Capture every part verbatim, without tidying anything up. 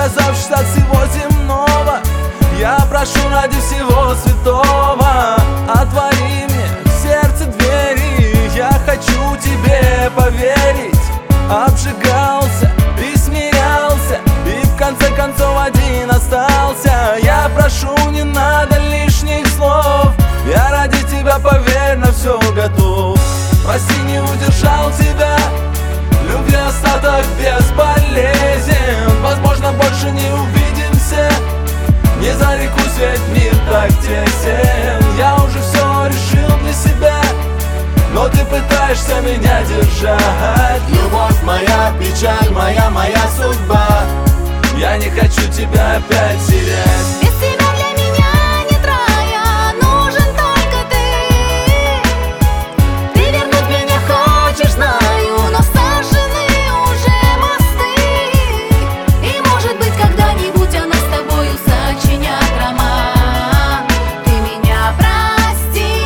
отказавшись от всего земного. Я прошу ради всего святого, отвори мне в сердце двери. Я хочу тебе поверить. Обжигался и смирялся, и в конце концов один остался. Я прошу, не надо лишних слов. Я ради тебя, поверь, на все готов. Прости, не удержал тебя, любви остаток бесполезен. Возможно, больше не увидимся, не зарекусь, ведь мир так тесен. Я уже все решил для себя, но ты пытаешься меня держать. Любовь моя, печаль моя, моя судьба. Я не хочу тебя опять терять. Без тебя для меня нет рая, нужен только ты. Ты вернуть меня хочешь, знаю, но сожжены уже мосты. И может быть когда-нибудь она с тобою сочинят роман. Ты меня прости,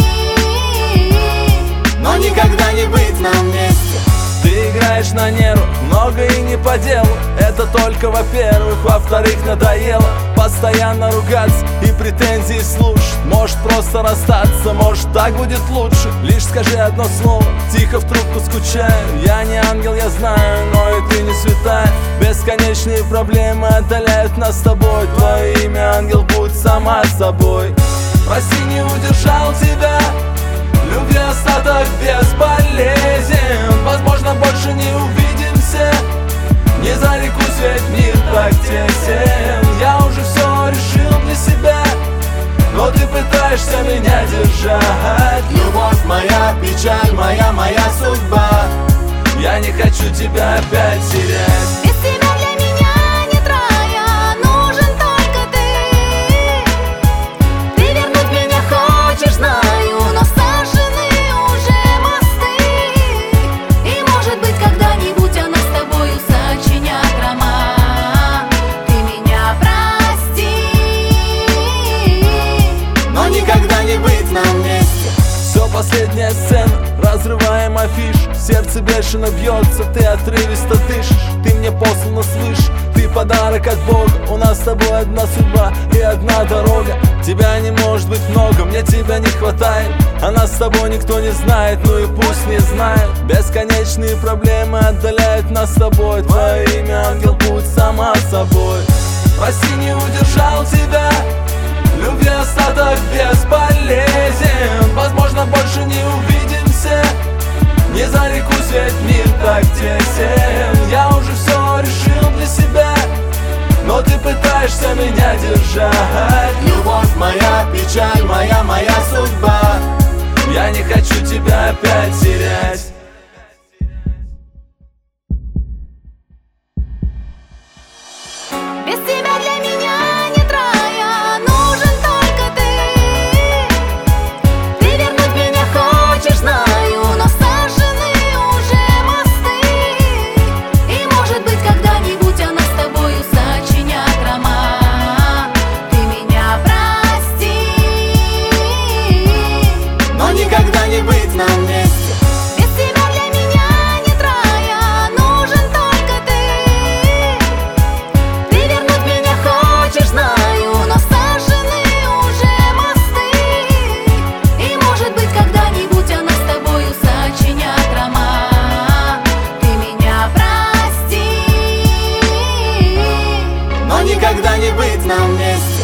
но никогда не быть нам вместе. Ты играешь на нервах, много и не по делу. Это только во-первых, во-вторых, надоело постоянно ругаться и претензии слушать. Может просто расстаться, может так будет лучше. Лишь скажи одно слово, тихо в трубку скучаю. Я не ангел, я знаю, но и ты не святая. Бесконечные проблемы отдаляют нас с тобой. Твое имя, ангел, будь сама собой. Прости, не удержал тебя, любви остаток бесполезен. Возможно, больше не увидимся, не зарекусь, ведь мир так тесен. Я уже все решил для себя, но ты пытаешься меня держать. Любовь моя, печаль моя, моя судьба. Я не хочу тебя опять терять. без тебя для меня нет рая, нужен только ты. Ты вернуть меня хочешь, знаю, но сожжены уже мосты. И может быть когда-нибудь она с тобою сочинят роман. Ты меня прости, но никогда не быть нам вместе. Все, последняя сцена, разрываем афишу. Сердце бешено бьется, ты отрывисто дышишь. Ты мне послана свыше, ты подарок от Бога. У нас с тобой одна судьба и одна дорога. Тебя не может быть много, мне тебя не хватает. А нас с тобой никто не знает, ну и пусть не знает. Бесконечные проблемы отдаляют нас с тобой. Твое имя, ангел, будь сама собой. Прости, не удержал тебя, любви остаток бесполезен. Возможно, больше не увидимся, не зарекусь, ведь мир так тесен. Я уже все решил для себя, но ты пытаешься меня держать. Любовь моя, печаль моя, моя судьба. Я не хочу тебя опять терять. без тебя для меня нет рая, нужен только ты. Ты вернуть меня хочешь, знаю, но сожжены уже мосты. И может быть когда-нибудь она с тобою сочинят роман. Ты меня прости, но никогда не быть нам вместе. без тебя для меня нет рая, нужен только ты. Ты вернуть меня хочешь, знаю, но сожжены уже мосты. И может быть когда-нибудь она с тобою сочинят роман. Ты меня прости, Но никогда не быть нам вместе.